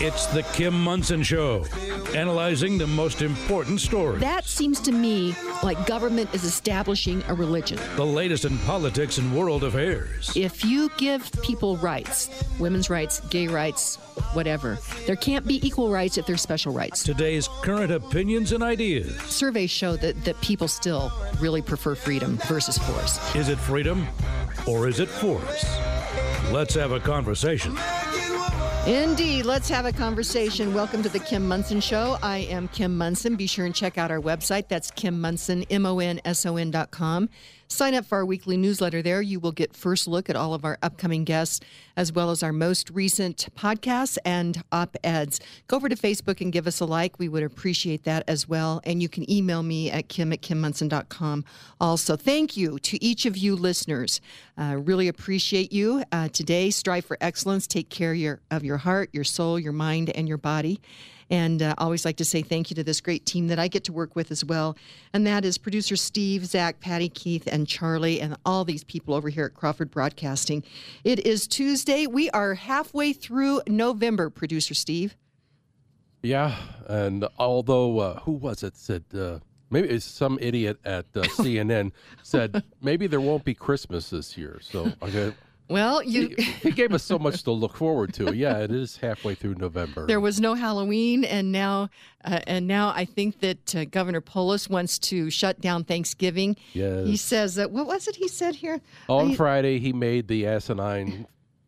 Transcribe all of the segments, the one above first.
It's the Kim Monson Show, analyzing the most important stories. That seems to me like government is establishing a religion. The latest in politics and world affairs. If you give people rights, women's rights, gay rights, whatever, there can't be equal rights if there's special rights. Today's current opinions and ideas. Surveys show that people still really prefer freedom versus force. Is it freedom or is it force? Let's have a conversation. Indeed. Let's have a conversation. Welcome to the Kim Monson Show. I am Kim Monson. Be sure and check out our website. That's Kim Monson, MONSON.com. Sign up for our weekly newsletter there. You will get first look at all of our upcoming guests, as well as our most recent podcasts and op-eds. Go over to Facebook and give us a like. We would appreciate that as well. And you can email me at kim@kimmonson.com also. Thank you to each of you listeners. Really appreciate you. Today, strive for excellence. Take care of your heart, your soul, your mind, and your body. And I always like to say thank you to this great team that I get to work with as well. And that is producer Steve, Zach, Patty, Keith, and Charlie, and all these people over here at Crawford Broadcasting. It is Tuesday. We are halfway through November, producer Steve. Yeah, and although, who was it said, maybe it's some idiot at CNN said, maybe there won't be Christmas this year. So okay. Well, he gave us so much to look forward to. Yeah, it is halfway through November. There was no Halloween, and now I think that Governor Polis wants to shut down Thanksgiving. Yes. He says that, what was it he said here? On Friday, he made the asinine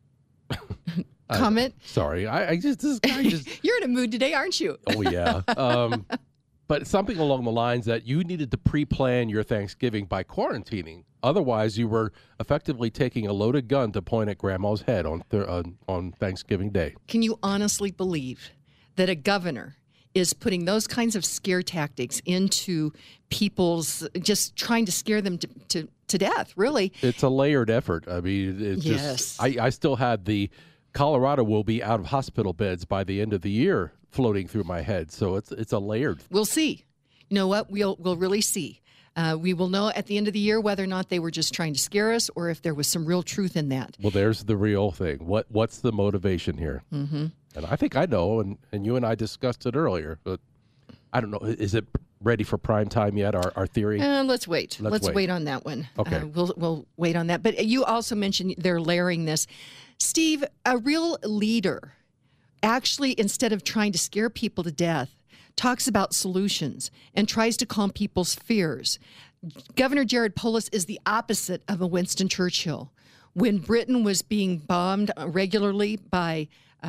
comment. Sorry, this guy just. You're in a mood today, aren't you? Oh yeah. But something along the lines that you needed to pre-plan your Thanksgiving by quarantining. Otherwise, you were effectively taking a loaded gun to point at Grandma's head on Thanksgiving Day. Can you honestly believe that a governor is putting those kinds of scare tactics into people's, just trying to scare them to death, really? It's a layered effort. I mean, it's yes. I still had the Colorado will be out of hospital beds by the end of the year floating through my head. So it's a layered. We'll see. You know what? We'll really see. We will know at the end of the year whether or not they were just trying to scare us or if there was some real truth in that. Well, there's the real thing. What's the motivation here? Mm-hmm. And I think I know, and you and I discussed it earlier, but I don't know. Is it ready for prime time yet, our theory? Let's wait. Let's wait on that one. Okay. We'll wait on that. But you also mentioned they're layering this. Steve, a real leader actually, instead of trying to scare people to death, talks about solutions and tries to calm people's fears. Governor Jared Polis is the opposite of a Winston Churchill. When Britain was being bombed regularly by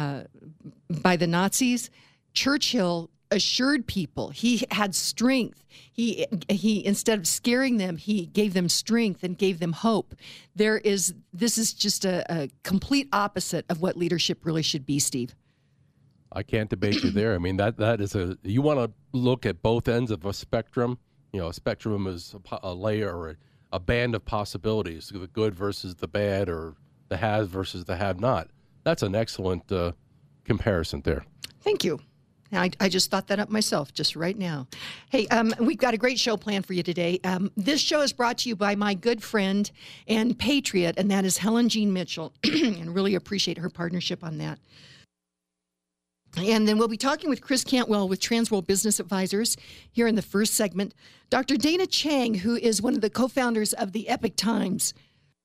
the Nazis, Churchill assured people he had strength. He instead of scaring them, he gave them strength and gave them hope. This is just a complete opposite of what leadership really should be, Steve. I can't debate you there. I mean, that is you want to look at both ends of a spectrum. You know, a spectrum is a layer or a band of possibilities, the good versus the bad, or the have versus the have not. That's an excellent comparison there. Thank you. I just thought that up myself just right now. Hey, we've got a great show planned for you today. This show is brought to you by my good friend and patriot, and that is Helen Jean Mitchell, and really appreciate her partnership on that. And then we'll be talking with Chris Cantwell with Transworld Business Advisors here in the first segment. Dr. Dana Chang, who is one of the co-founders of the Epoch Times,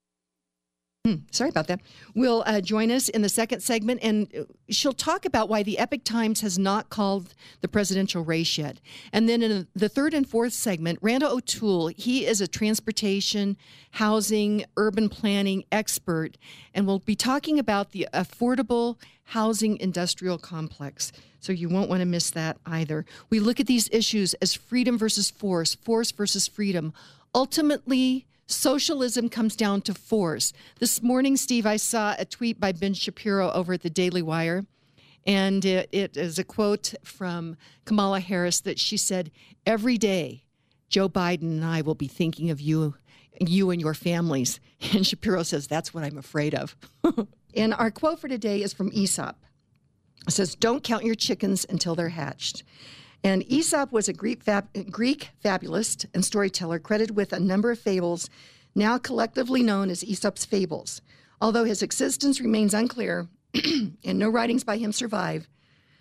sorry about that, will join us in the second segment, and she'll talk about why the Epoch Times has not called the presidential race yet. And then in the third and fourth segment, Randall O'Toole, he is a transportation, housing, urban planning expert, and we'll be talking about the affordable housing industrial complex. So you won't want to miss that either. We look at these issues as freedom versus force, force versus freedom. Ultimately, socialism comes down to force. This morning, Steve, I saw a tweet by Ben Shapiro over at the Daily Wire, and it is a quote from Kamala Harris that she said, "Every day, Joe Biden and I will be thinking of you and your families." And Shapiro says, "That's what I'm afraid of." And our quote for today is from Aesop. It says, "Don't count your chickens until they're hatched." And Aesop was a Greek fabulist and storyteller credited with a number of fables now collectively known as Aesop's fables. Although his existence remains unclear and no writings by him survive,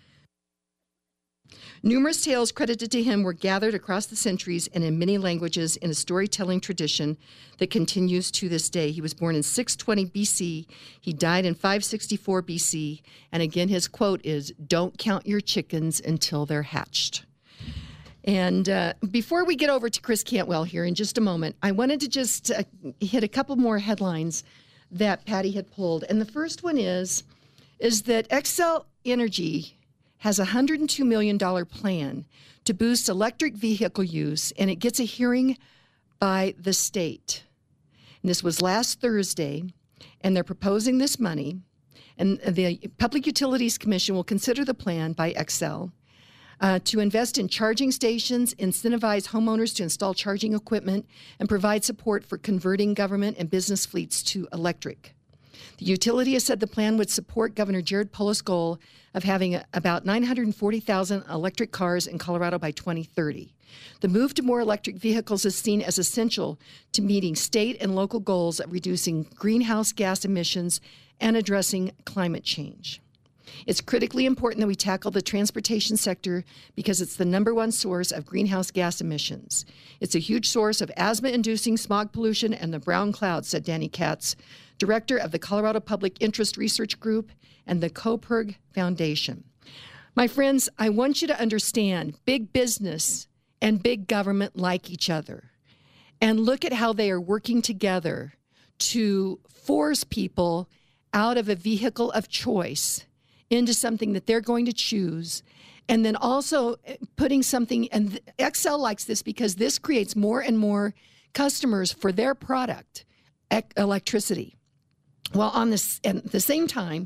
Numerous tales credited to him were gathered across the centuries and in many languages in a storytelling tradition that continues to this day. He was born in 620 BC. He died in 564 BC. And again, his quote is, "Don't count your chickens until they're hatched." And before we get over to Chris Cantwell here in just a moment, I wanted to just hit a couple more headlines that Patty had pulled. And the first one is that Xcel Energy has a $102 million plan to boost electric vehicle use, and it gets a hearing by the state. And this was last Thursday, and they're proposing this money, and the Public Utilities Commission will consider the plan by Xcel to invest in charging stations, incentivize homeowners to install charging equipment, and provide support for converting government and business fleets to electric. The utility has said the plan would support Governor Jared Polis' goal of having about 940,000 electric cars in Colorado by 2030. The move to more electric vehicles is seen as essential to meeting state and local goals of reducing greenhouse gas emissions and addressing climate change. It's critically important that we tackle the transportation sector because it's the number one source of greenhouse gas emissions. It's a huge source of asthma-inducing smog pollution and the brown clouds, said Danny Katz, director of the Colorado Public Interest Research Group and the Coperg Foundation. My friends, I want you to understand big business and big government like each other. And look at how they are working together to force people out of a vehicle of choice into something that they're going to choose, and then also putting something, and Xcel likes this because this creates more and more customers for their product, electricity. Well, at the same time,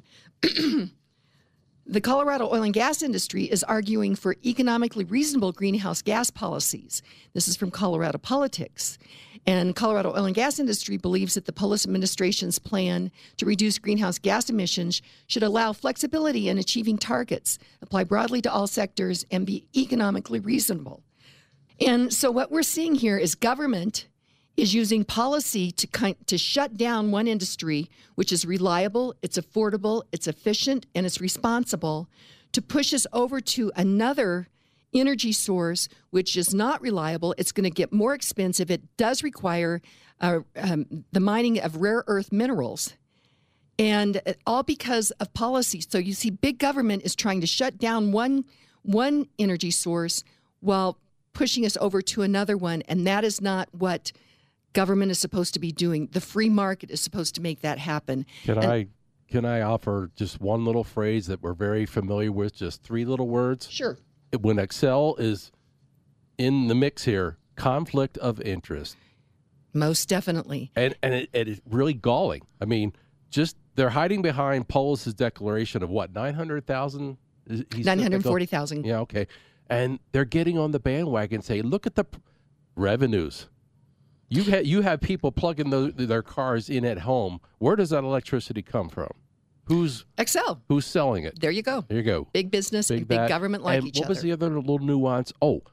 the Colorado oil and gas industry is arguing for economically reasonable greenhouse gas policies. This is from Colorado Politics. And Colorado oil and gas industry believes that the Polis administration's plan to reduce greenhouse gas emissions should allow flexibility in achieving targets, apply broadly to all sectors, and be economically reasonable. And so what we're seeing here is government is using policy to shut down one industry, which is reliable, it's affordable, it's efficient, and it's responsible, to push us over to another energy source, which is not reliable. It's going to get more expensive. It does require the mining of rare earth minerals, and all because of policy. So you see, big government is trying to shut down one energy source while pushing us over to another one, and that is not what government is supposed to be doing. The free market is supposed to make that happen. Can I offer just one little phrase that we're very familiar with, just three little words? Sure. When Xcel is in the mix here, conflict of interest. Most definitely. And it is really galling. I mean, just they're hiding behind Polis' declaration of what, 900,000? 940,000. Yeah, okay. And they're getting on the bandwagon saying, look at the revenues. You have people plugging their cars in at home. Where does that electricity come from? Who's Xcel? Who's selling it? There you go. There you go. Big business and big government like each other. What was the other little nuance?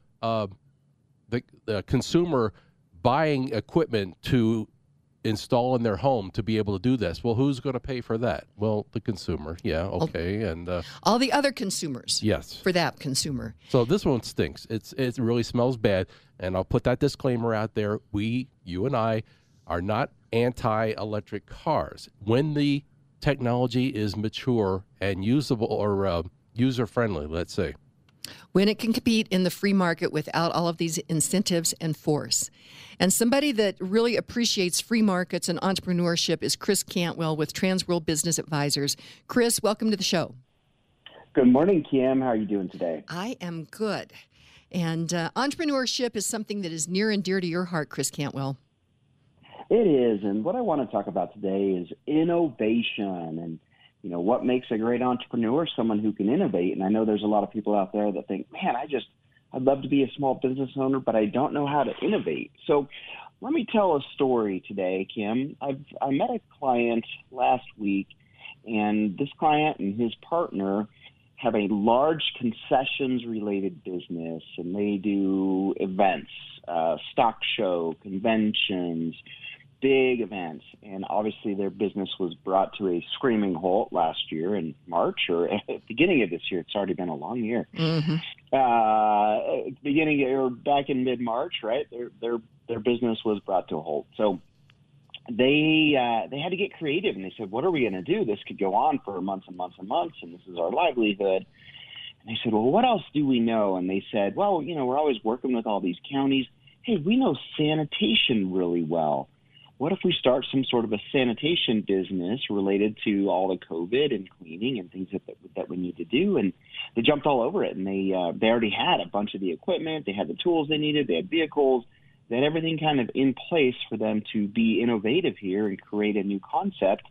The consumer buying equipment to install in their home to be able to do this. Well, who's going to pay for that? Well, the consumer. Yeah, okay. And all the other consumers. Yes. For that consumer. So this one stinks. It really smells bad. And I'll put that disclaimer out there. You and I, are not anti-electric cars. When the technology is mature and usable or user-friendly, let's say. When it can compete in the free market without all of these incentives and force. And somebody that really appreciates free markets and entrepreneurship is Chris Cantwell with Transworld Business Advisors. Chris, welcome to the show. Good morning, Kim. How are you doing today? I am good. And entrepreneurship is something that is near and dear to your heart, Chris Cantwell. It is. And what I want to talk about today is innovation and what makes a great entrepreneur, someone who can innovate. And I know there's a lot of people out there that think, man, I'd love to be a small business owner, but I don't know how to innovate. So let me tell a story today, Kim. I met a client last week, and this client and his partner have a large concessions-related business, and they do events, stock show, conventions, big events. And obviously their business was brought to a screaming halt last year in March, or at the beginning of this year. It's already been a long year. Mm-hmm. Beginning or back in mid-March, right? Their business was brought to a halt. So they had to get creative, and they said, what are we going to do? This could go on for months and months and months, and this is our livelihood. And they said, well, what else do we know? And they said, well, we're always working with all these counties. Hey, we know sanitation really well. What if we start some sort of a sanitation business related to all the COVID and cleaning and things that we need to do? And they jumped all over it, and they already had a bunch of the equipment. They had the tools they needed. They had vehicles. They had everything kind of in place for them to be innovative here and create a new concept,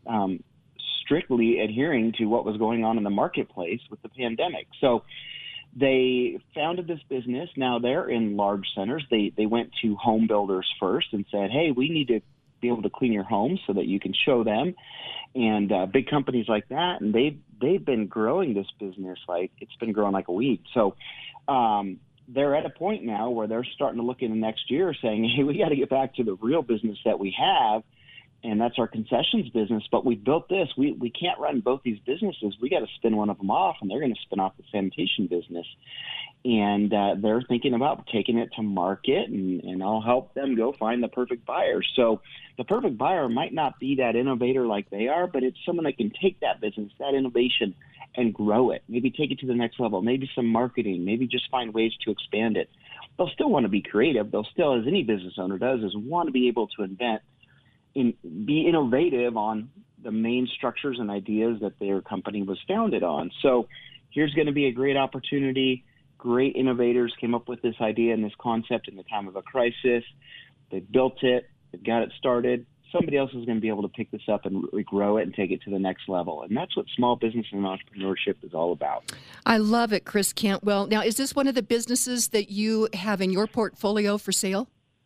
strictly adhering to what was going on in the marketplace with the pandemic. So they founded this business. Now they're in large centers. They went to home builders first and said, hey, we need to be able to clean your home so that you can show them, and big companies like that. And they've been growing this business like it's been growing like a weed. So they're at a point now where they're starting to look in the next year saying, hey, we got to get back to the real business that we have, and that's our concessions business. But we built this. We can't run both these businesses. We got to spin one of them off, and they're going to spin off the sanitation business. And they're thinking about taking it to market, and I'll help them go find the perfect buyer. So the perfect buyer might not be that innovator like they are, but it's someone that can take that business, that innovation, and grow it, maybe take it to the next level, maybe some marketing, maybe just find ways to expand it. They'll still want to be creative. They'll still, as any business owner does, is want to be able to invent and be innovative on the main structures and ideas that their company was founded on. So here's going to be a great opportunity. Great innovators came up with this idea and this concept in the time of a crisis. They built it. They've got it started. Somebody else is going to be able to pick this up and grow it and take it to the next level. And that's what small business and entrepreneurship is all about. I love it, Chris Cantwell. Now, is this one of the businesses that you have in your portfolio for sale?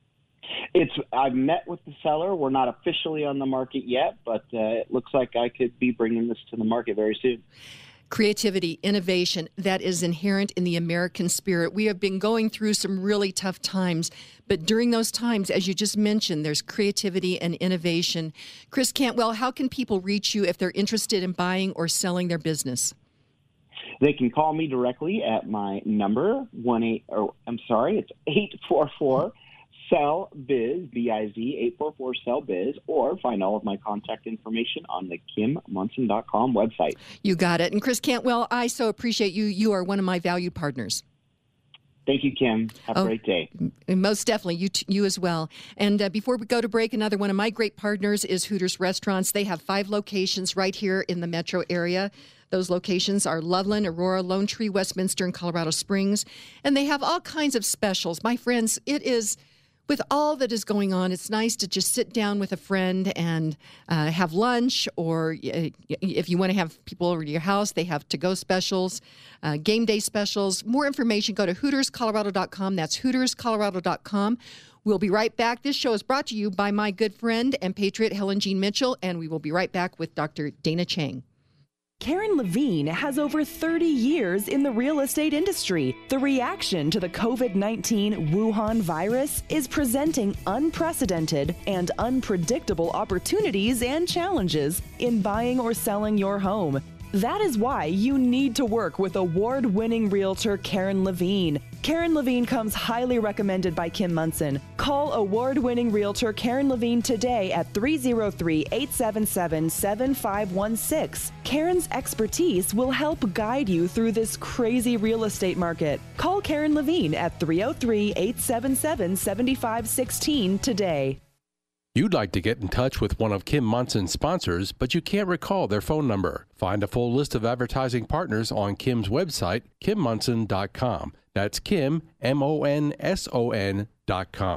I've met with the seller. We're not officially on the market yet, but it looks like I could be bringing this to the market very soon. Creativity, innovation, that is inherent in the American spirit. We have been going through some really tough times, but during those times, as you just mentioned, there's creativity and innovation. Chris Cantwell, how can people reach you if they're interested in buying or selling their business? They can call me directly at my number, it's 844 Sell Biz, B-I-Z, 844 Sell Biz, or find all of my contact information on the KimMunson.com website. You got it. And Chris Cantwell, I so appreciate you. You are one of my valued partners. Thank you, Kim. Have a great day. Most definitely. You as well. And before we go to break, another one of my great partners is Hooters Restaurants. They have 5 locations right here in the metro area. Those locations are Loveland, Aurora, Lone Tree, Westminster, and Colorado Springs. And they have all kinds of specials. My friends, it is... with all that is going on, it's nice to just sit down with a friend and have lunch, or if you want to have people over to your house, they have to-go specials, game day specials. More information, go to HootersColorado.com. That's HootersColorado.com. We'll be right back. This show is brought to you by my good friend and patriot Helen Jean Mitchell, and we will be right back with Dr. Dana Chang. Karen Levine has over 30 years in the real estate industry. The reaction to the COVID-19 Wuhan virus is presenting unprecedented and unpredictable opportunities and challenges in buying or selling your home. That is why you need to work with award-winning realtor Karen Levine. Karen Levine comes highly recommended by Kim Munson. Call award-winning realtor Karen Levine today at 303-877-7516. Karen's expertise will help guide you through this crazy real estate market. Call Karen Levine at 303-877-7516 today. You'd like to get in touch with one of Kim Munson's sponsors, but you can't recall their phone number. Find a full list of advertising partners on Kim's website, KimMunson.com. That's Kim, MONSON.com.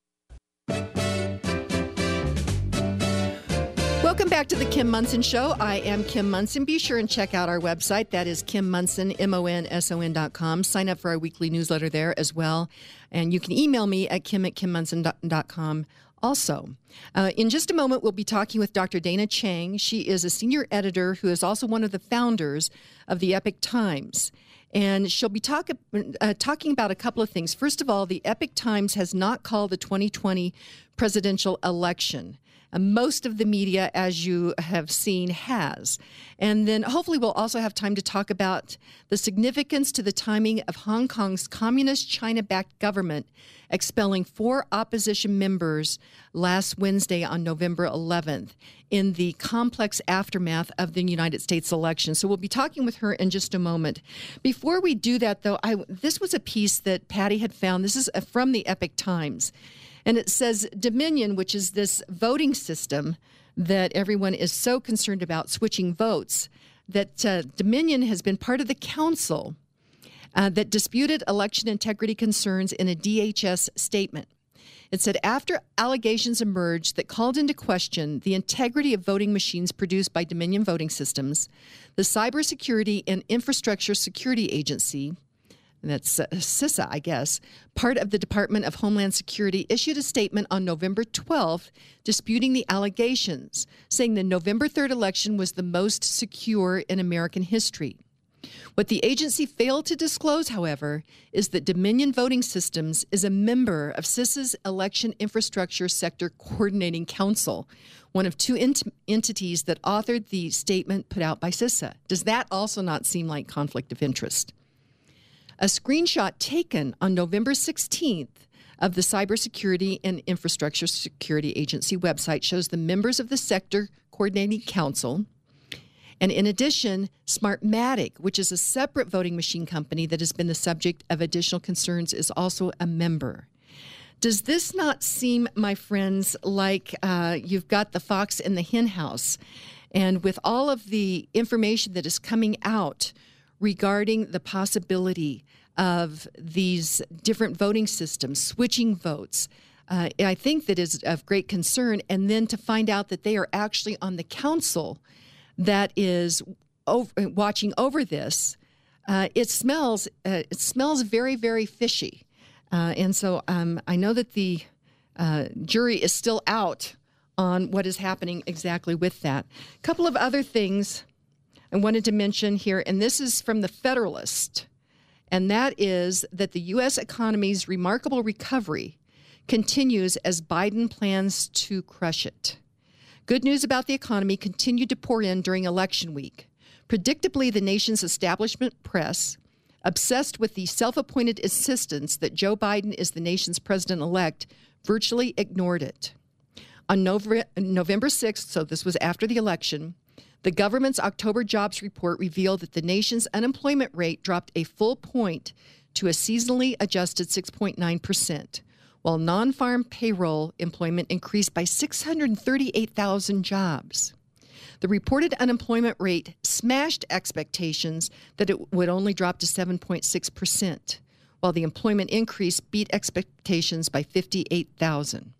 Welcome back to the Kim Munson Show. I am Kim Munson. Be sure and check out our website. That is Kim Munson, MONSON.com. Sign up for our weekly newsletter there as well. And you can email me at kim@KimMunson.com. Also, in just a moment, we'll be talking with Dr. Dana Chang. She is a senior editor who is also one of the founders of the Epoch Times. And she'll be talking about a couple of things. First of all, the Epoch Times has not called the 2020 presidential election. Most of the media, as you have seen, has. And then hopefully we'll also have time to talk about the significance to the timing of Hong Kong's communist China-backed government expelling 4 opposition members last Wednesday on November 11th in the complex aftermath of the United States election. So we'll be talking with her in just a moment. Before we do that, though, this was a piece that Patty had found. This is from the Epoch Times. And it says Dominion, which is this voting system that everyone is so concerned about, switching votes, that Dominion has been part of the council that disputed election integrity concerns in a DHS statement. It said, after allegations emerged that called into question the integrity of voting machines produced by Dominion Voting Systems, the Cybersecurity and Infrastructure Security Agency, that's CISA, I guess, part of the Department of Homeland Security, issued a statement on November 12th disputing the allegations, saying the November 3rd election was the most secure in American history. What the agency failed to disclose, however, is that Dominion Voting Systems is a member of CISA's Election Infrastructure Sector Coordinating Council, one of 2 entities that authored the statement put out by CISA. Does that also not seem like conflict of interest? A screenshot taken on November 16th of the Cybersecurity and Infrastructure Security Agency website shows the members of the Sector Coordinating Council. And in addition, Smartmatic, which is a separate voting machine company that has been the subject of additional concerns, is also a member. Does this not seem, my friends, like you've got the fox in the hen house? And with all of the information that is coming out regarding the possibility of these different voting systems, switching votes, I think that is of great concern. And then to find out that they are actually on the council that is watching over this, it smells very, very fishy. And so I know that the jury is still out on what is happening exactly with that. A couple of other things I wanted to mention here, and this is from the Federalist, and that is that the U.S. economy's remarkable recovery continues as Biden plans to crush it. Good news about the economy continued to pour in during election week. Predictably, the nation's establishment press, obsessed with the self-appointed insistence that Joe Biden is the nation's president-elect, virtually ignored it. On November 6th, so this was after the election, the government's October jobs report revealed that the nation's unemployment rate dropped a full point to a seasonally adjusted 6.9%, while non-farm payroll employment increased by 638,000 jobs. The reported unemployment rate smashed expectations that it would only drop to 7.6%, while the employment increase beat expectations by 58,000.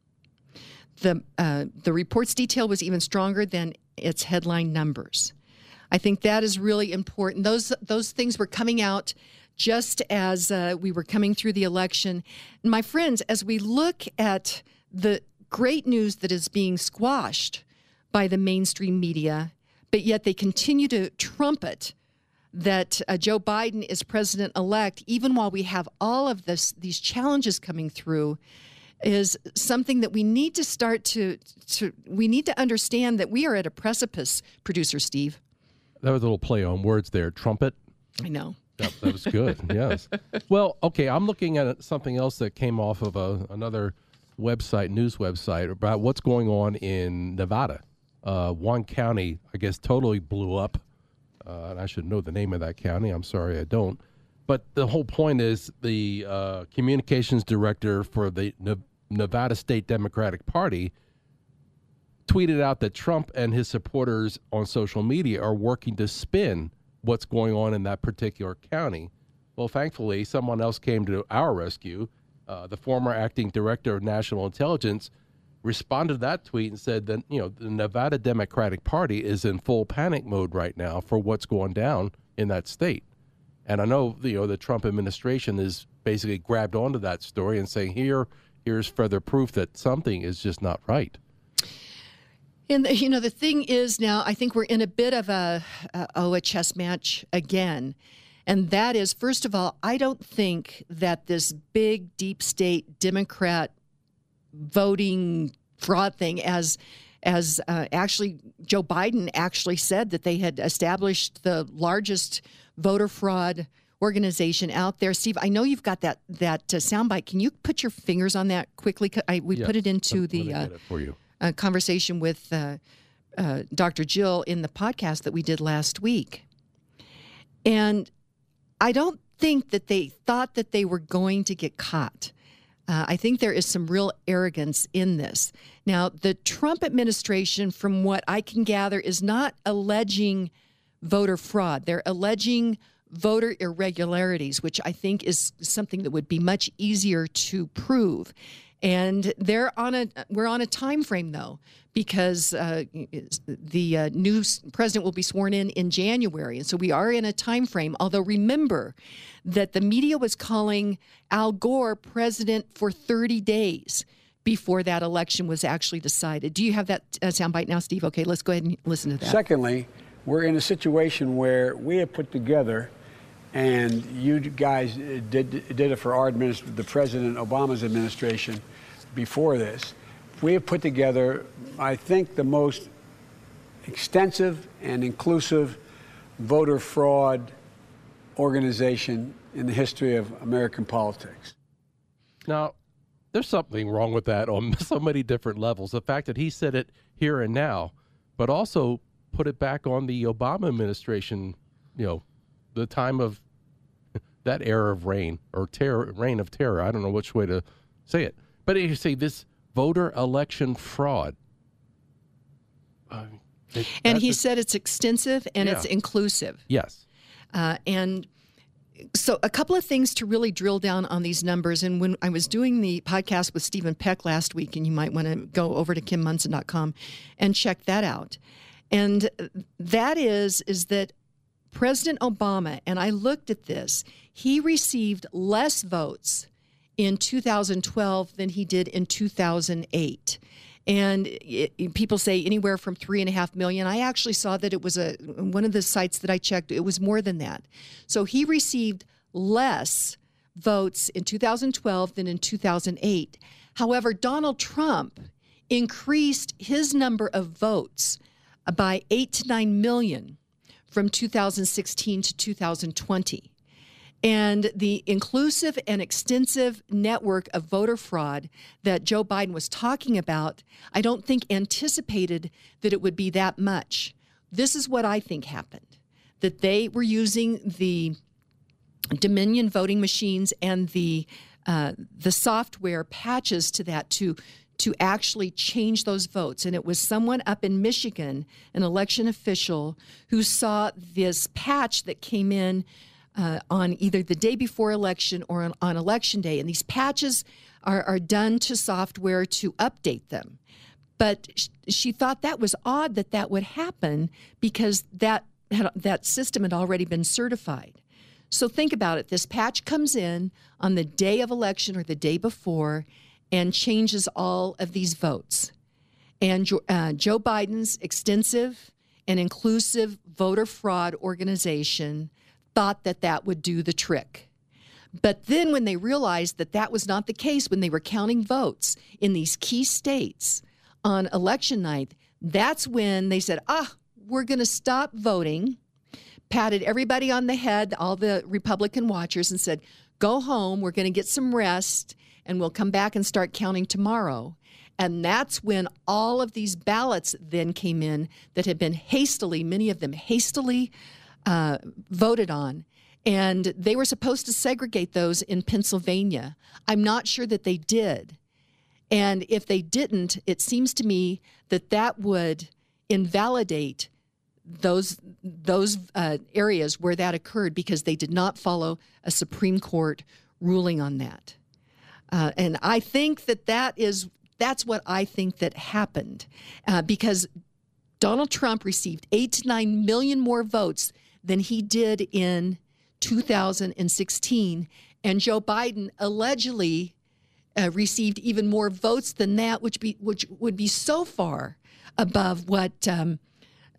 The report's detail was even stronger than its headline numbers. I think that is really important. Those things were coming out just as we were coming through the election. And my friends, as we look at the great news that is being squashed by the mainstream media, but yet they continue to trumpet that Joe Biden is president-elect, even while we have all of these challenges coming through, is something that we need to start to we need to understand that we are at a precipice, Producer Steve. That was a little play on words there. Trumpet. I know. That was good. Yes. Well, okay. I'm looking at something else that came off of another website, news website, about what's going on in Nevada. One county, I guess, totally blew up. And I should know the name of that county. I'm sorry, I don't. But the whole point is the communications director for the Nevada State Democratic Party tweeted out that Trump and his supporters on social media are working to spin what's going on in that particular county. Well, thankfully, someone else came to our rescue. The former acting director of national intelligence responded to that tweet and said that, the Nevada Democratic Party is in full panic mode right now for what's going down in that state. And I know, the Trump administration is basically grabbed onto that story and saying, here's further proof that something is just not right. And, the thing is now, I think we're in a bit of a chess match again. And that is, first of all, I don't think that this big deep state Democrat voting fraud thing, as actually Joe Biden actually said that they had established the largest voter fraud organization out there. Steve, I know you've got that soundbite. Can you put your fingers on that quickly? We put it into the for you. Conversation with Dr. Jill in the podcast that we did last week. And I don't think that they thought that they were going to get caught. I think there is some real arrogance in this. Now, the Trump administration, from what I can gather, is not alleging voter fraud. They're alleging voter irregularities, which I think is something that would be much easier to prove. And we're on a time frame, though, because the new president will be sworn in January. And so we are in a time frame, although remember that the media was calling Al Gore president for 30 days before that election was actually decided. Do you have that soundbite now, Steve? Okay, let's go ahead and listen to that. Secondly, we're in a situation where we have put together, and you guys did it for our administration, the President Obama's administration before this. We have put together, I think, the most extensive and inclusive voter fraud organization in the history of American politics. Now, there's something wrong with that on so many different levels. The fact that he said it here and now, but also put it back on the Obama administration, the time of that era of reign or reign of terror. I don't know which way to say it. But you say this voter election fraud. And he said it's extensive and it's inclusive. Yes. And so a couple of things to really drill down on these numbers. And when I was doing the podcast with Stephen Peck last week, and you might want to go over to KimMunson.com and check that out. And that is that President Obama, and I looked at this, he received less votes in 2012 than he did in 2008. And people say anywhere from 3.5 million. I actually saw that it was one of the sites that I checked, it was more than that. So he received less votes in 2012 than in 2008. However, Donald Trump increased his number of votes by 8 to 9 million from 2016 to 2020. And the inclusive and extensive network of voter fraud that Joe Biden was talking about, I don't think anticipated that it would be that much. This is what I think happened, that they were using the Dominion voting machines and the software patches to that to actually change those votes. And it was someone up in Michigan, an election official, who saw this patch that came in on either the day before election or on election day. And these patches are done to software to update them. But she thought that was odd that would happen because that system had already been certified. So think about it. This patch comes in on the day of election or the day before and changes all of these votes. And Joe Biden's extensive and inclusive voter fraud organization thought that would do the trick. But then when they realized that was not the case, when they were counting votes in these key states on election night, that's when they said, we're going to stop voting, patted everybody on the head, all the Republican watchers, and said, go home, we're going to get some rest, and we'll come back and start counting tomorrow. And that's when all of these ballots then came in that had been many of them hastily voted on, and they were supposed to segregate those in Pennsylvania. I'm not sure that they did. And if they didn't, it seems to me that would invalidate those areas where that occurred because they did not follow a Supreme Court ruling on that. And I think that's what I think that happened because Donald Trump received 8 to 9 million more votes than he did in 2016. And Joe Biden allegedly received even more votes than that, which would be so far above what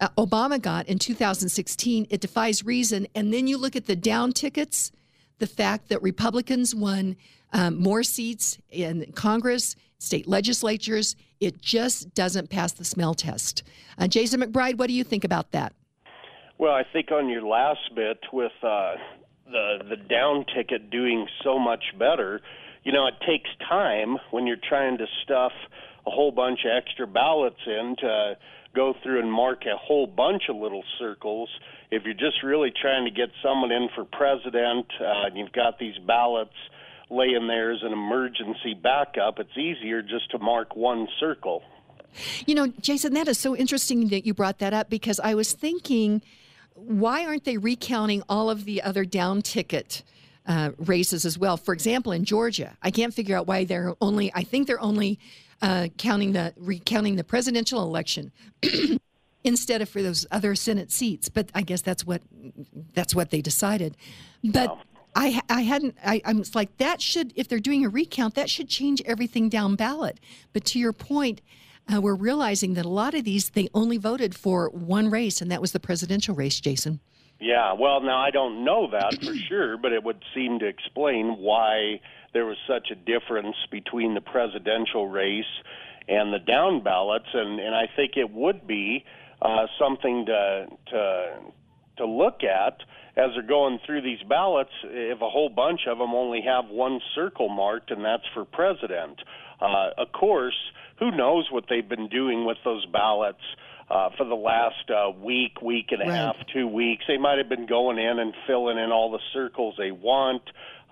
Obama got in 2016, it defies reason. And then you look at the down tickets, the fact that Republicans won more seats in Congress, state legislatures, it just doesn't pass the smell test. Jason McBride, what do you think about that? Well, I think on your last bit with the down ticket doing so much better, it takes time when you're trying to stuff a whole bunch of extra ballots in to go through and mark a whole bunch of little circles. If you're just really trying to get someone in for president and you've got these ballots laying there as an emergency backup, it's easier just to mark one circle. Jason, that is so interesting that you brought that up, because I was thinking, why aren't they recounting all of the other down ticket races as well? For example, in Georgia, I can't figure out why I think they're only recounting the presidential election instead of for those other Senate seats. But I guess that's what they decided. But wow. I'm like, that should, if they're doing a recount, that should change everything down ballot. But to your point, we're realizing that a lot of these, they only voted for one race, and that was the presidential race, Jason. Yeah, well, now I don't know that for sure, but it would seem to explain why there was such a difference between the presidential race and the down ballots, and I think it would be something to look at as they're going through these ballots. If a whole bunch of them only have one circle marked, and that's for president. Of course, who knows what they've been doing with those ballots for the last week and a half, 2 weeks. They might have been going in and filling in all the circles they want.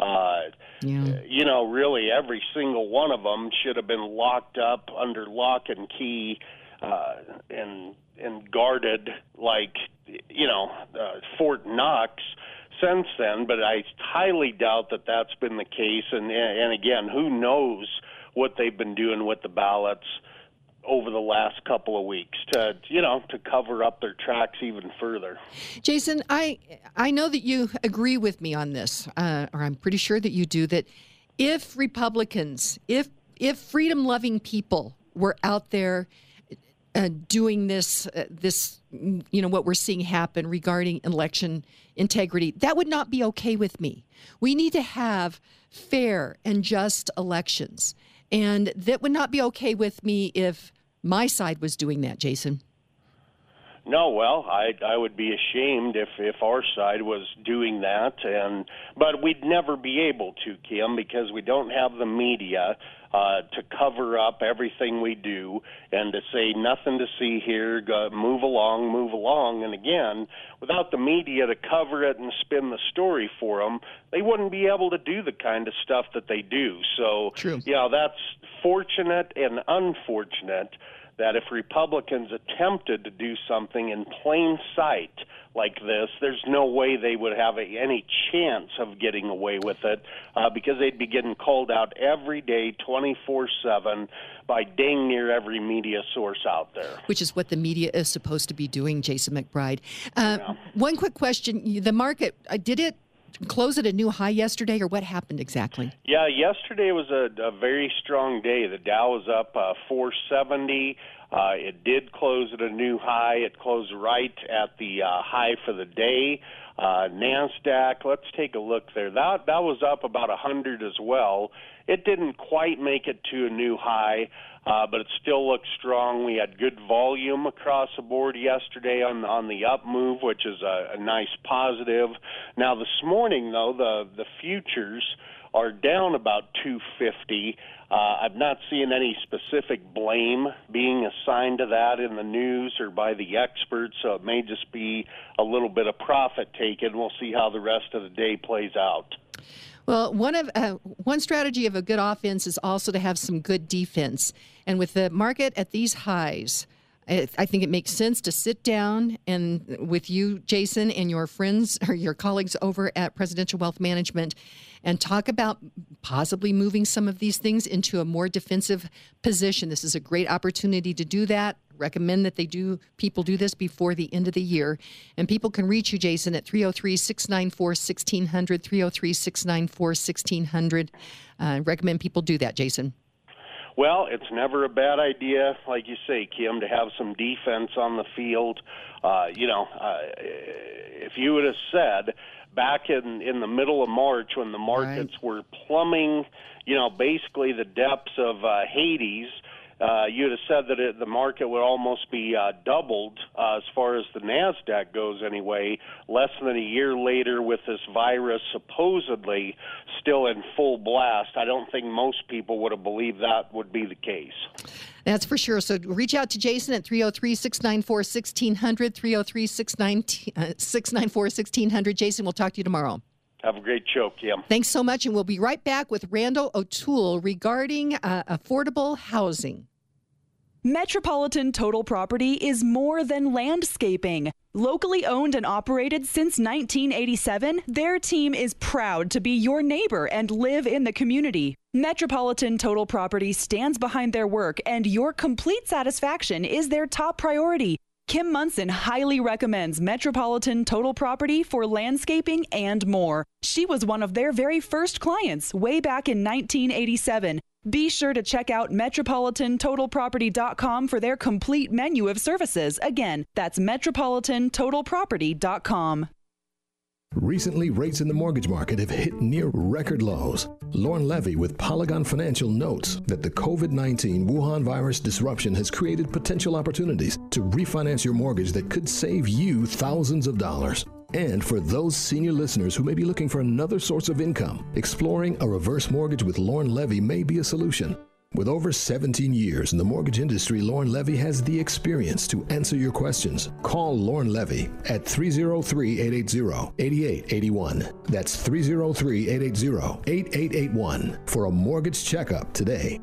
Really every single one of them should have been locked up under lock and key and guarded like, Fort Knox since then. But I highly doubt that that's been the case. And again, who knows what they've been doing with the ballots over the last couple of weeks to cover up their tracks even further. Jason, I know that you agree with me on this, or I'm pretty sure that you do, that if Republicans, if freedom-loving people were out there doing this, what we're seeing happen regarding election integrity, that would not be okay with me. We need to have fair and just elections. And that would not be okay with me if my side was doing that, Jason. No, well, I would be ashamed if our side was doing that, but we'd never be able to, Kim, because we don't have the media to cover up everything we do and to say nothing to see here, move along. And again, without the media to cover it and spin the story for them, they wouldn't be able to do the kind of stuff that they do. So, true. That's fortunate and unfortunate that if Republicans attempted to do something in plain sight like this, there's no way they would have any chance of getting away with it because they'd be getting called out every day, 24/7, by dang near every media source out there. Which is what the media is supposed to be doing, Jason McBride. One quick question. The market, did it close at a new high yesterday, or what happened exactly? Yeah, yesterday was a very strong day. The Dow was up 470. It did close at a new high. It closed right at the high for the day. NASDAQ, let's take a look there. That was up about 100 as well. It didn't quite make it to a new high, but it still looks strong. We had good volume across the board yesterday on the up move, which is a nice positive. Now this morning, though, the futures are down about 250. I'm not seeing any specific blame being assigned to that in the news or by the experts, so it may just be a little bit of profit taken. We'll see how the rest of the day plays out. Well, one strategy of a good offense is also to have some good defense. And with the market at these highs, I think it makes sense to sit down and with you, Jason, and your friends or your colleagues over at Presidential Wealth Management and talk about possibly moving some of these things into a more defensive position. This is a great opportunity to do that. Recommend that people do this before the end of the year. And people can reach you, Jason, at 303-694-1600, 303-694-1600. Recommend people do that, Jason. Well, it's never a bad idea, like you say, Kim, to have some defense on the field. If you would have said back in the middle of March when the markets were plumbing, basically the depths of Hades, you'd have said that the market would almost be doubled as far as the NASDAQ goes anyway, less than a year later with this virus supposedly still in full blast. I don't think most people would have believed that would be the case. That's for sure. So reach out to Jason at 303-694-1600, 303-694-1600. Jason, we'll talk to you tomorrow. Have a great show, Kim. Thanks so much, and we'll be right back with Randall O'Toole regarding affordable housing. Metropolitan Total Property is more than landscaping. Locally owned and operated since 1987, their team is proud to be your neighbor and live in the community. Metropolitan Total Property stands behind their work, and your complete satisfaction is their top priority. Kim Munson highly recommends Metropolitan Total Property for landscaping and more. She was one of their very first clients way back in 1987. Be sure to check out MetropolitanTotalProperty.com for their complete menu of services. Again, that's MetropolitanTotalProperty.com. Recently, rates in the mortgage market have hit near record lows. Lauren Levy with Polygon Financial notes that the COVID-19 Wuhan virus disruption has created potential opportunities to refinance your mortgage that could save you thousands of dollars. And for those senior listeners who may be looking for another source of income, exploring a reverse mortgage with Lauren Levy may be a solution. With over 17 years in the mortgage industry, Lauren Levy has the experience to answer your questions. Call Lauren Levy at 303-880-8881. That's 303-880-8881 for a mortgage checkup today.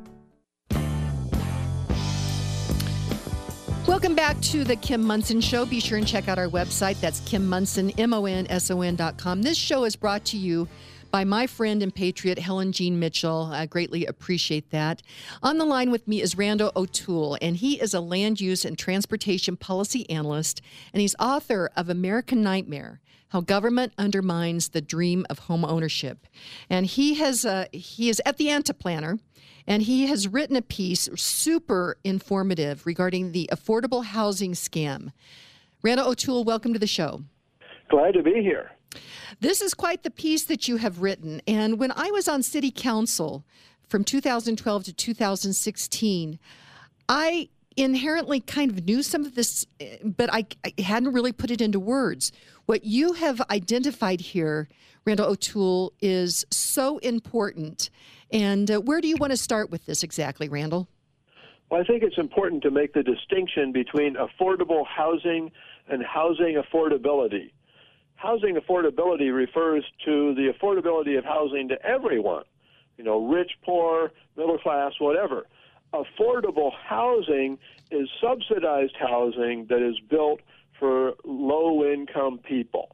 Welcome back to the Kim Munson Show. Be sure and check out our website. That's Kim Munson, MONSON.com. This show is brought to you by my friend and patriot, Helen Jean Mitchell. I greatly appreciate that. On the line with me is Randall O'Toole, and he is a land use and transportation policy analyst, and he's author of American Nightmare: How Government Undermines the Dream of Home Ownership. And he is at the Antiplanner, and he has written a piece super informative regarding the affordable housing scam. Randall O'Toole, welcome to the show. Glad to be here. This is quite the piece that you have written. And when I was on city council from 2012 to 2016, I inherently kind of knew some of this, but I hadn't really put it into words. What you have identified here, Randall O'Toole, is so important. And where do you want to start with this exactly, Randall? Well, I think it's important to make the distinction between affordable housing and housing affordability. Housing affordability refers to the affordability of housing to everyone, rich, poor, middle class, whatever. Affordable housing is subsidized housing that is built for low-income people.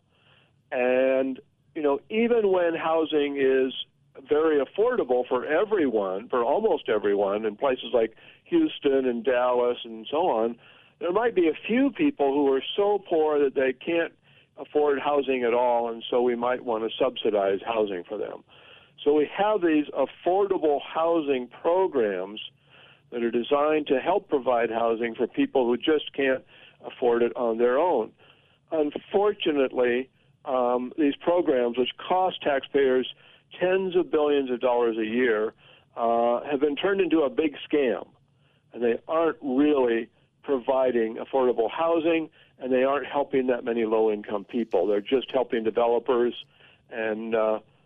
And, even when housing is very affordable for everyone, for almost everyone, in places like Houston and Dallas and so on, there might be a few people who are so poor that they can't afford housing at all, and so we might want to subsidize housing for them. So we have these affordable housing programs that are designed to help provide housing for people who just can't afford it on their own. Unfortunately, these programs, which cost taxpayers tens of billions of dollars a year, have been turned into a big scam, and they aren't really providing affordable housing, and they aren't helping that many low-income people. They're just helping developers and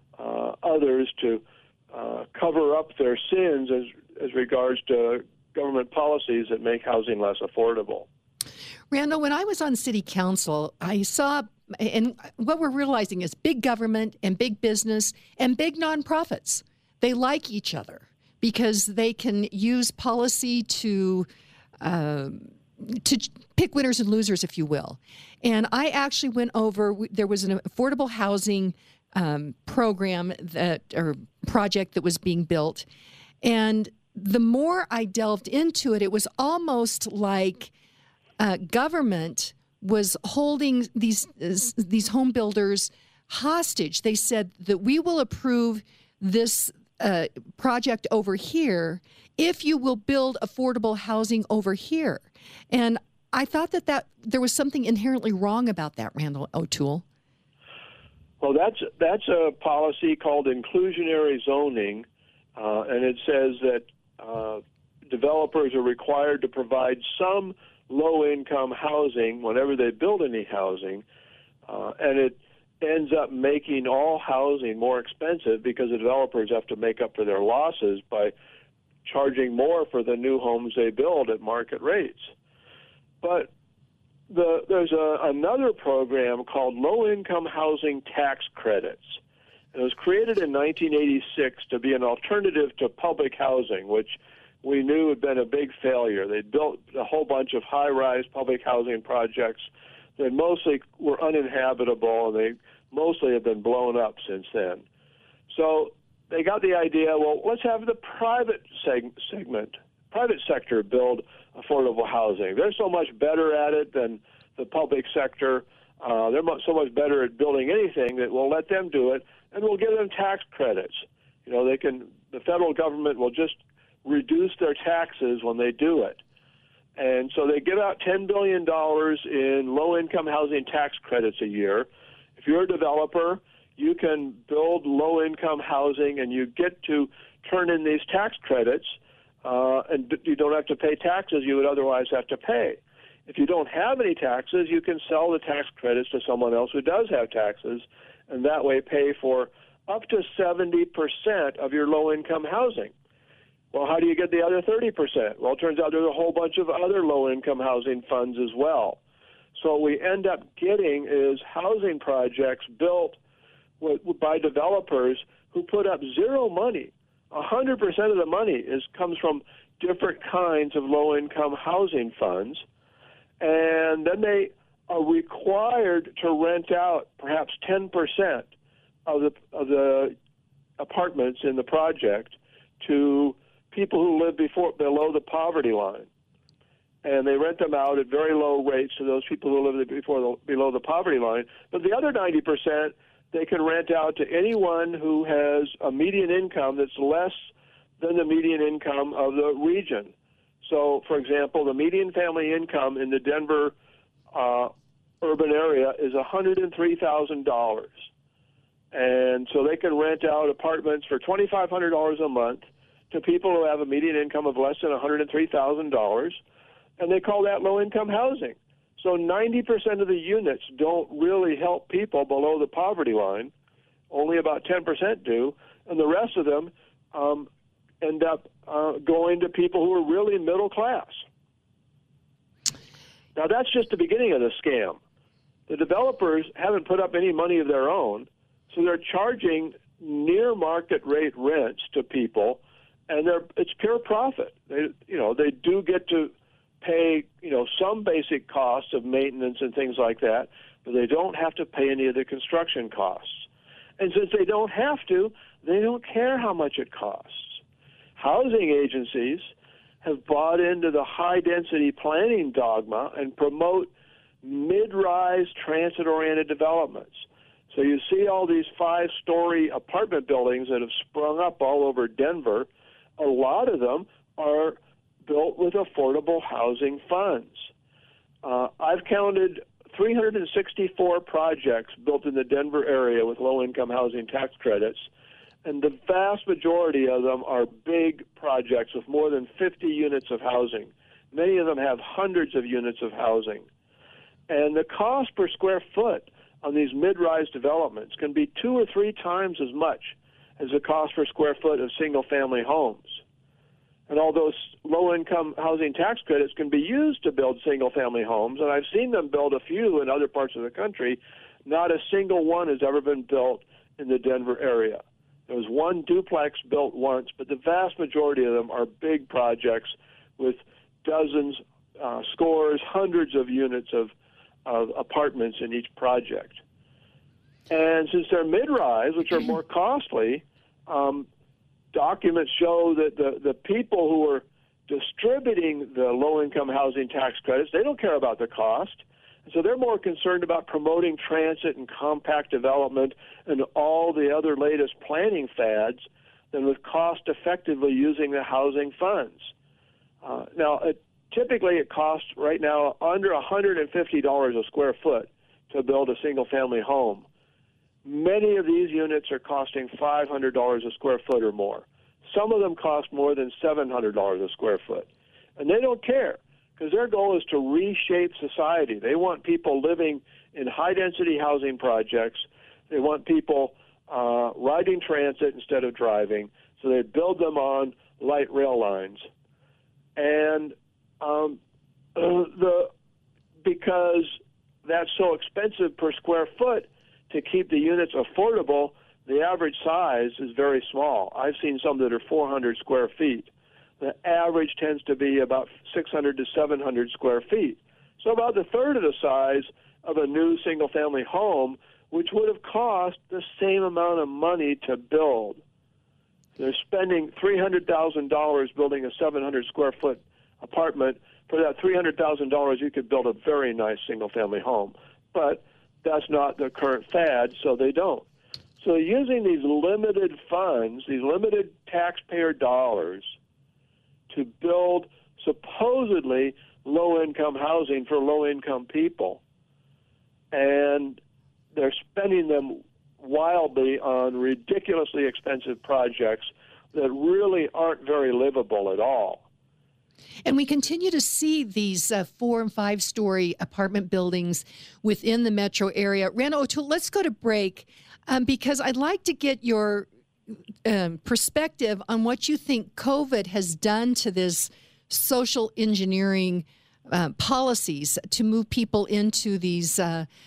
others to cover up their sins as regards to government policies that make housing less affordable. Randall, when I was on city council, I saw, and what we're realizing is big government and big business and big nonprofits, they like each other because they can use policy to pick winners and losers, if you will. And I actually went over, there was an affordable housing program project that was being built. And the more I delved into it, it was almost like government was holding these home builders hostage. They said that we will approve this project over here if you will build affordable housing over here. And I thought that there was something inherently wrong about that, Randall O'Toole. Well, that's a policy called inclusionary zoning, and it says that developers are required to provide some low-income housing whenever they build any housing, and it ends up making all housing more expensive because the developers have to make up for their losses by charging more for the new homes they build at market rates. But there's another program called Low-Income Housing Tax Credits. It was created in 1986 to be an alternative to public housing, which we knew had been a big failure. They built a whole bunch of high-rise public housing projects that mostly were uninhabitable, and they mostly have been blown up since then. So they got the idea, well, let's have the private private sector build affordable housing. They're so much better at it than the public sector. They're so much better at building anything that we'll let them do it, and we'll give them tax credits. You know, the federal government will just reduce their taxes when they do it. And so they give out $10 billion in low-income housing tax credits a year. If you're a developer, you can build low-income housing, and you get to turn in these tax credits, and you don't have to pay taxes you would otherwise have to pay. If you don't have any taxes, you can sell the tax credits to someone else who does have taxes, and that way pay for up to 70% of your low-income housing. Well, how do you get the other 30%? Well, it turns out there's a whole bunch of other low-income housing funds as well. So what we end up getting is housing projects built by developers who put up zero money. 100% of the money comes from different kinds of low-income housing funds, and then they are required to rent out perhaps 10% of the apartments in the project to people who live below the poverty line. And they rent them out at very low rates to those people who live below the poverty line. But the other 90%, they can rent out to anyone who has a median income that's less than the median income of the region. So, for example, the median family income in the Denver urban area is $103,000. And so they can rent out apartments for $2,500 a month to people who have a median income of less than $103,000, and they call that low-income housing. So 90% of the units don't really help people below the poverty line. Only about 10% do, and the rest of them end up going to people who are really middle class. Now, that's just the beginning of the scam. The developers haven't put up any money of their own, so they're charging near market rate rents to people, and it's pure profit. They do get to pay, some basic costs of maintenance and things like that, but they don't have to pay any of the construction costs. And since they don't have to, they don't care how much it costs. Housing agencies have bought into the high-density planning dogma and promote mid-rise transit-oriented developments. So you see all these 5-story apartment buildings that have sprung up all over Denver. A lot of them are built with affordable housing funds. I've counted 364 projects built in the Denver area with low-income housing tax credits, and the vast majority of them are big projects with more than 50 units of housing. Many of them have hundreds of units of housing. And the cost per square foot on these mid-rise developments can be 2 or 3 times as much as the cost per square foot of single-family homes. And all those low-income housing tax credits can be used to build single-family homes, and I've seen them build a few in other parts of the country. Not a single one has ever been built in the Denver area. There was one duplex built once, but the vast majority of them are big projects with dozens, scores, hundreds of units of apartments in each project. And since they're mid-rise, which are more costly, documents show that the people who are distributing the low-income housing tax credits, they don't care about the cost. So they're more concerned about promoting transit and compact development and all the other latest planning fads than with cost effectively using the housing funds. Typically it costs right now under $150 a square foot to build a single-family home. Many of these units are costing $500 a square foot or more. Some of them cost more than $700 a square foot. And they don't care, because their goal is to reshape society. They want people living in high-density housing projects. They want people riding transit instead of driving, so they build them on light rail lines. And because that's so expensive per square foot to keep the units affordable, the average size is very small. I've seen some that are 400 square feet. The average tends to be about 600 to 700 square feet. So about a third of the size of a new single-family home, which would have cost the same amount of money to build. They're spending $300,000 building a 700 square foot apartment. For that $300,000, you could build a very nice single-family home. But that's not the current fad, so they don't. So using these limited funds, these limited taxpayer dollars, to build supposedly low-income housing for low-income people, and they're spending them wildly on ridiculously expensive projects that really aren't very livable at all. And we continue to see these 4- and 5-story apartment buildings within the metro area. Randall O'Toole, let's go to break because I'd like to get your perspective on what you think COVID has done to this social engineering policies to move people into these,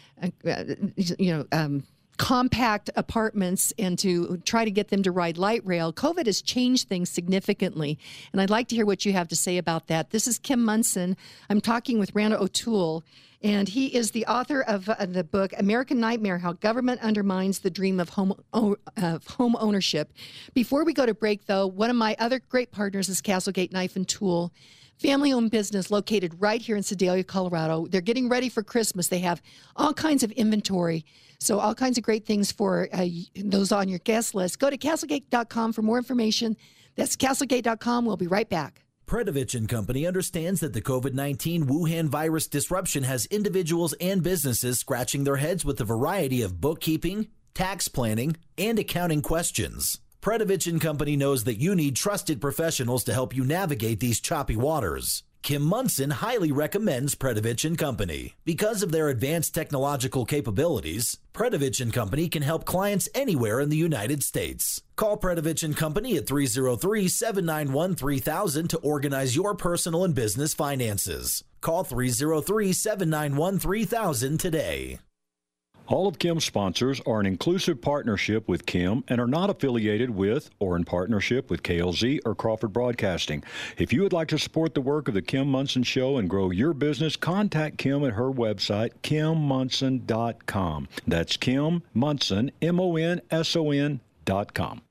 compact apartments and to try to get them to ride light rail. COVID has changed things significantly, and I'd like to hear what you have to say about that. This is Kim Monson. I'm talking with Randall O'Toole, and he is the author of the book American Nightmare: How Government Undermines the Dream of Home Ownership. Before we go to break, though, one of my other great partners is Castlegate Knife and Tool, family-owned business located right here in Sedalia, Colorado. They're getting ready for Christmas. They have all kinds of inventory, so all kinds of great things for those on your guest list. Go to Castlegate.com for more information. That's Castlegate.com. We'll be right back. Predovich & Company understands that the COVID-19 Wuhan virus disruption has individuals and businesses scratching their heads with a variety of bookkeeping, tax planning, and accounting questions. Predovich & Company knows that you need trusted professionals to help you navigate these choppy waters. Kim Monson highly recommends Predovich & Company. Because of their advanced technological capabilities, Predovich & Company can help clients anywhere in the United States. Call Predovich & Company at 303-791-3000 to organize your personal and business finances. Call 303-791-3000 today. All of Kim's sponsors are an inclusive partnership with Kim and are not affiliated with or in partnership with KLZ or Crawford Broadcasting. If you would like to support the work of the Kim Monson Show and grow your business, contact Kim at her website, KimMonson.com. That's Kim Monson, MONSON.com.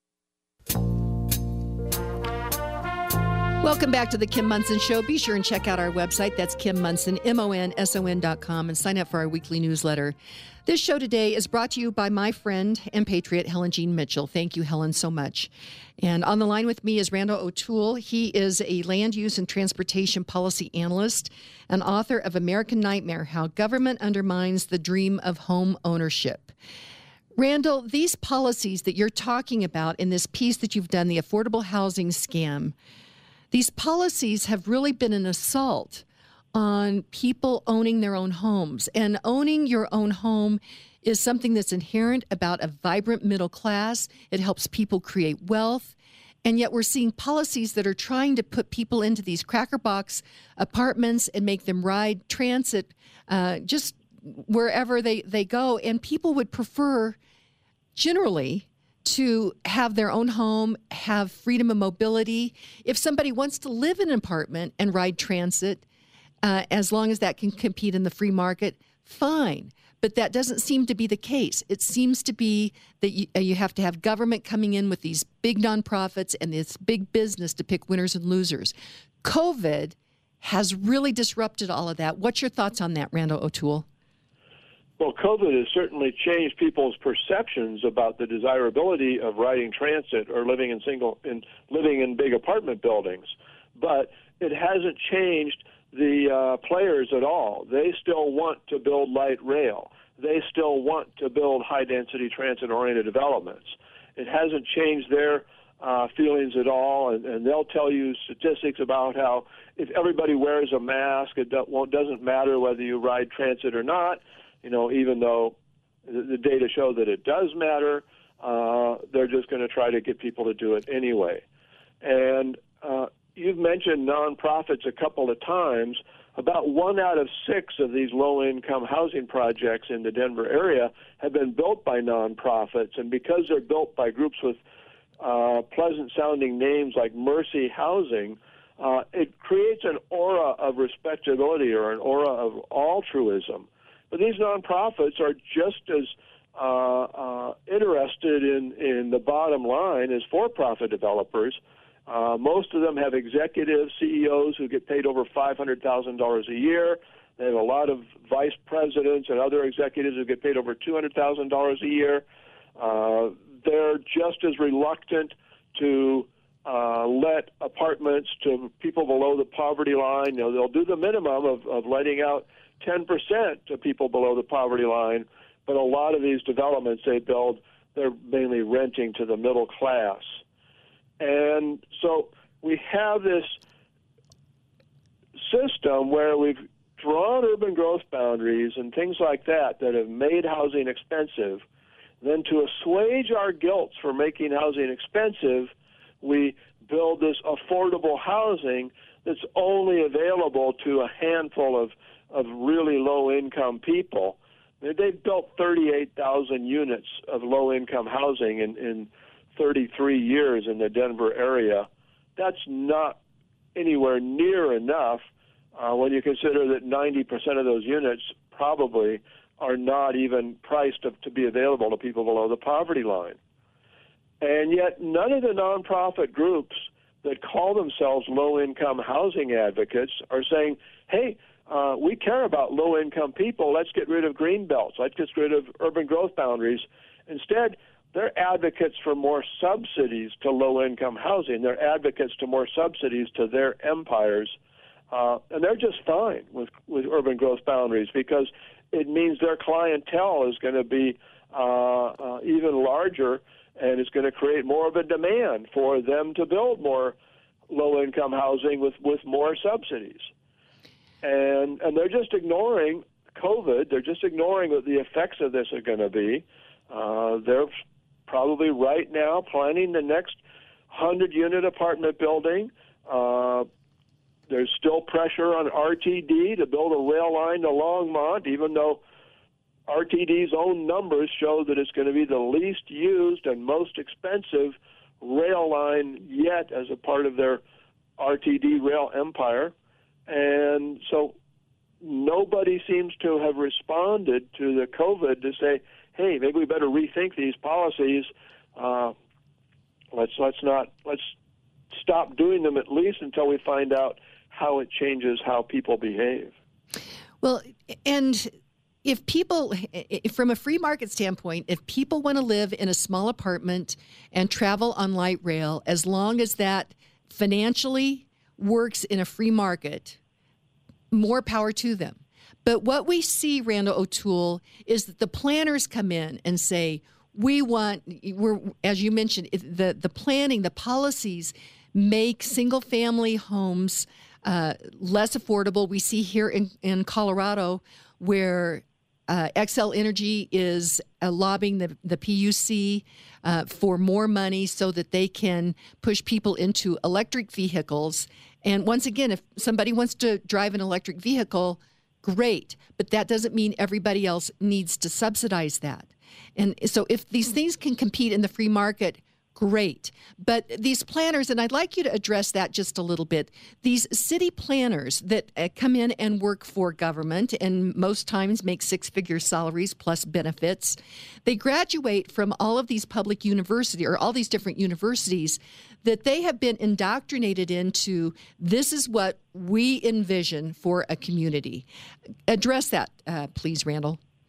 Welcome back to the Kim Monson Show. Be sure and check out our website. That's Kim Monson, MONSON.com, and sign up for our weekly newsletter. This show today is brought to you by my friend and patriot, Helen Jean Mitchell. Thank you, Helen, so much. And on the line with me is Randall O'Toole. He is a land use and transportation policy analyst and author of American Nightmare: How Government Undermines the Dream of Home Ownership. Randall, these policies that you're talking about in this piece that you've done, the affordable housing scam, these policies have really been an assault on people owning their own homes. And owning your own home is something that's inherent about a vibrant middle class. It helps people create wealth. And yet we're seeing policies that are trying to put people into these cracker box apartments and make them ride transit just wherever they go. And people would prefer, generally, to have their own home, have freedom of mobility. If somebody wants to live in an apartment and ride transit, as long as that can compete in the free market, fine. But that doesn't seem to be the case. It seems to be that you have to have government coming in with these big nonprofits and this big business to pick winners and losers. COVID has really disrupted all of that. What's your thoughts on that, Randall O'Toole? Well, COVID has certainly changed people's perceptions about the desirability of riding transit or living in big apartment buildings, but it hasn't changed the players at all. They still want to build light rail. They still want to build high-density transit-oriented developments. It hasn't changed their feelings at all, and they'll tell you statistics about how if everybody wears a mask, it doesn't matter whether you ride transit or not. Even though the data show that it does matter, they're just going to try to get people to do it anyway. And you've mentioned nonprofits a couple of times. About 1 out of 6 of these low-income housing projects in the Denver area have been built by nonprofits, and because they're built by groups with pleasant-sounding names like Mercy Housing, it creates an aura of respectability or an aura of altruism. But these nonprofits are just as interested in the bottom line as for-profit developers. Most of them have executive CEOs who get paid over $500,000 a year. They have a lot of vice presidents and other executives who get paid over $200,000 a year. They're just as reluctant to let apartments to people below the poverty line. They'll do the minimum of letting out 10% to people below the poverty line, but a lot of these developments they build, they're mainly renting to the middle class. And so we have this system where we've drawn urban growth boundaries and things like that have made housing expensive. Then to assuage our guilt for making housing expensive, we build this affordable housing that's only available to a handful of really low-income people. They've built 38,000 units of low-income housing in 33 years in the Denver area. That's not anywhere near enough when you consider that 90% of those units probably are not even priced to be available to people below the poverty line. And yet none of the nonprofit groups that call themselves low-income housing advocates are saying, hey, we care about low-income people. Let's get rid of green belts. Let's get rid of urban growth boundaries. Instead, they're advocates for more subsidies to low-income housing. They're advocates to more subsidies to their empires. And they're just fine with urban growth boundaries because it means their clientele is going to be even larger, and it's going to create more of a demand for them to build more low-income housing with more subsidies. And they're just ignoring COVID. They're just ignoring what the effects of this are going to be. They're probably right now planning the next 100-unit apartment building. There's still pressure on RTD to build a rail line to Longmont, even though RTD's own numbers show that it's going to be the least used and most expensive rail line yet as a part of their RTD rail empire. And so nobody seems to have responded to the COVID to say, hey, maybe we better rethink these policies. Let's stop doing them at least until we find out how it changes how people behave. Well, and if people, from a free market standpoint, if people want to live in a small apartment and travel on light rail, as long as that financially works in a free market, more power to them. But what we see, Randall O'Toole, is that the planners come in and say, we're, as you mentioned, the planning, the policies make single-family homes less affordable. We see here in Colorado where Xcel Energy is lobbying the PUC for more money so that they can push people into electric vehicles. And once again, if somebody wants to drive an electric vehicle, great. But that doesn't mean everybody else needs to subsidize that. And so if these things can compete in the free market, great. But these planners, and I'd like you to address that just a little bit, these city planners that come in and work for government and most times make six-figure salaries plus benefits, they graduate from all of these public universities or all these different universities that they have been indoctrinated into, this is what we envision for a community. Address that, please, Randall.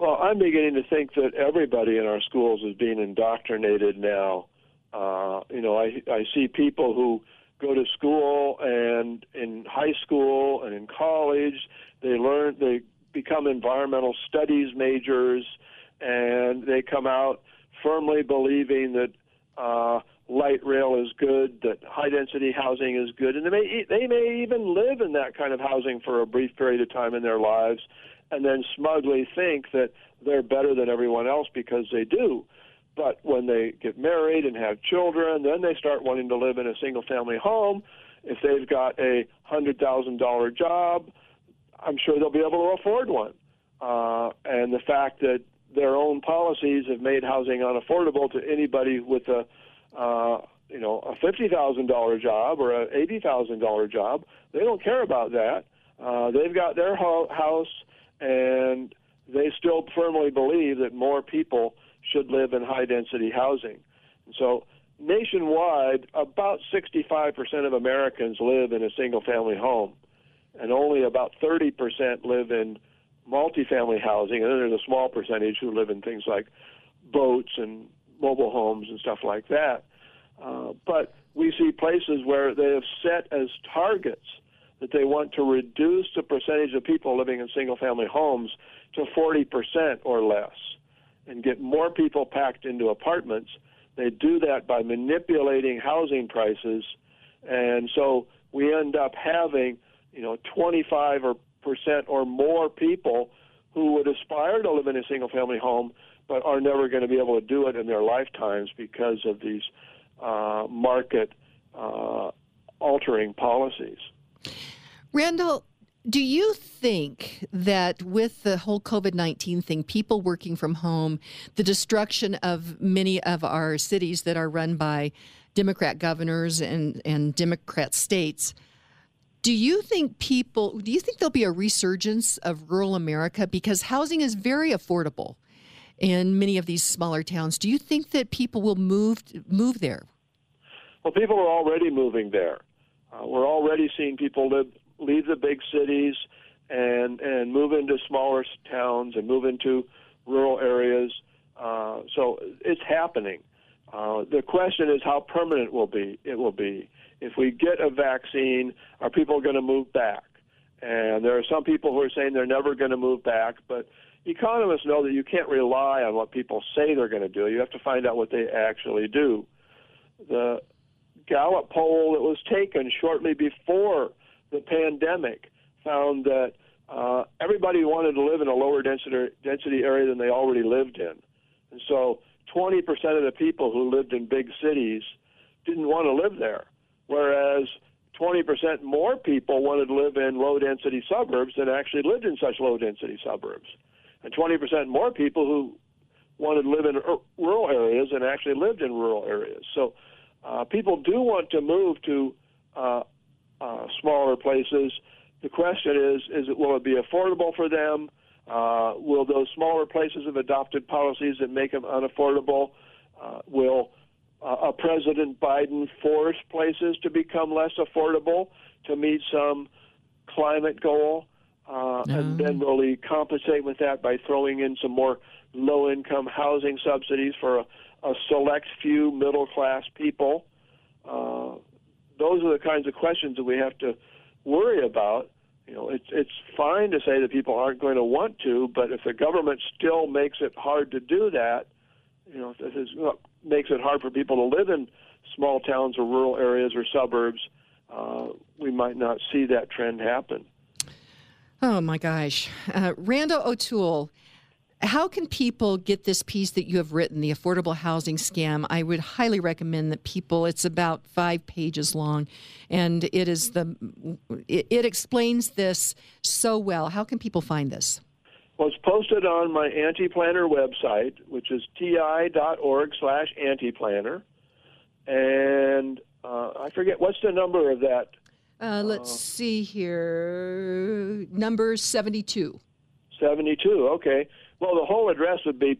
Well, I'm beginning to think that everybody in our schools is being indoctrinated now. I see people who go to school, and in high school and in college, they become environmental studies majors, and they come out firmly believing that light rail is good, that high-density housing is good, and they may even live in that kind of housing for a brief period of time in their lives, and then smugly think that they're better than everyone else because they do. But when they get married and have children, then they start wanting to live in a single-family home. If they've got a $100,000 job, I'm sure they'll be able to afford one. And the fact that their own policies have made housing unaffordable to anybody with a $50,000 job or a $80,000 job, they don't care about that. They've got their house, and they still firmly believe that more people should live in high-density housing. And so nationwide, about 65% of Americans live in a single-family home, and only about 30% live in multifamily housing, and then there's a small percentage who live in things like boats and mobile homes and stuff like that. But we see places where they have set as targets that they want to reduce the percentage of people living in single-family homes to 40% or less and get more people packed into apartments. They do that by manipulating housing prices, and so we end up having 25% or more people who would aspire to live in a single-family home but are never going to be able to do it in their lifetimes because of these market-altering policies. Randall, do you think that with the whole COVID-19 thing, people working from home, the destruction of many of our cities that are run by Democrat governors and Democrat states, do you think there'll be a resurgence of rural America? Because housing is very affordable in many of these smaller towns. Do you think that people will move there? Well, people are already moving there. We're already seeing people leave the big cities and move into smaller towns and move into rural areas. So it's happening. The question is how permanent it will be. If we get a vaccine, are people going to move back? And there are some people who are saying they're never going to move back, but economists know that you can't rely on what people say they're going to do. You have to find out what they actually do. The Gallup poll that was taken shortly before the pandemic found that everybody wanted to live in a lower density area than they already lived in. And so 20% of the people who lived in big cities didn't want to live there, whereas 20% more people wanted to live in low-density suburbs than actually lived in such low-density suburbs. And 20% more people who wanted to live in rural areas than actually lived in rural areas. So people do want to move to smaller places. The question is will it be affordable for them? Will those smaller places have adopted policies that make them unaffordable? Will President Biden force places to become less affordable to meet some climate goal? And then will he compensate with that by throwing in some more low-income housing subsidies for a select few middle-class people? Those are the kinds of questions that we have to worry about. It's fine to say that people aren't going to want to, but if the government still makes it hard to do that, makes it hard for people to live in small towns or rural areas or suburbs, we might not see that trend happen. Oh, my gosh. Randall O'Toole, how can people get this piece that you have written, The Affordable Housing Scam? I would highly recommend that it's about 5 pages long, and it explains this so well. How can people find this? Well, it's posted on my Antiplanner website, which is ti.org/antiplanner. And I forget, what's the number of that? Let's see here. Number 72. 72, okay. Well, the whole address would be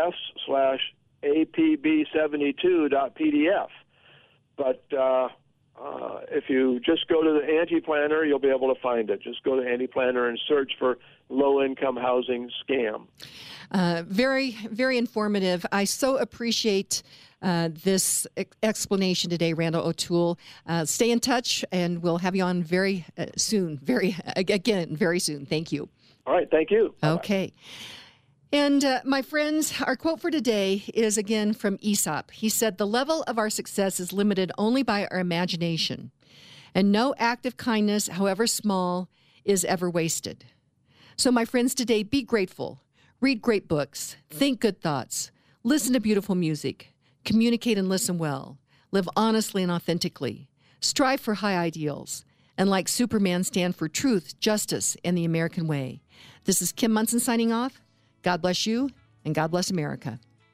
ti.org/antiplanner/PDFs/APB72.pdf. But If you just go to the Anti-Planner, you'll be able to find it. Just go to Anti-Planner and search for low-income housing scam. Very, very informative. I so appreciate this explanation today, Randall O'Toole. Stay in touch, and we'll have you on very soon. Very soon. Thank you. All right. Thank you. Okay. And my friends, our quote for today is again from Aesop. He said, "The level of our success is limited only by our imagination, and no act of kindness, however small, is ever wasted." So my friends, today, be grateful. Read great books. Think good thoughts. Listen to beautiful music. Communicate and listen well. Live honestly and authentically. Strive for high ideals. And like Superman, stand for truth, justice, and the American way. This is Kim Monson signing off. God bless you, and God bless America.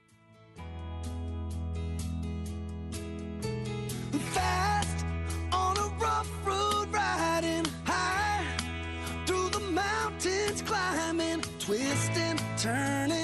Fast on a rough road, riding high through the mountains, climbing, twisting, turning.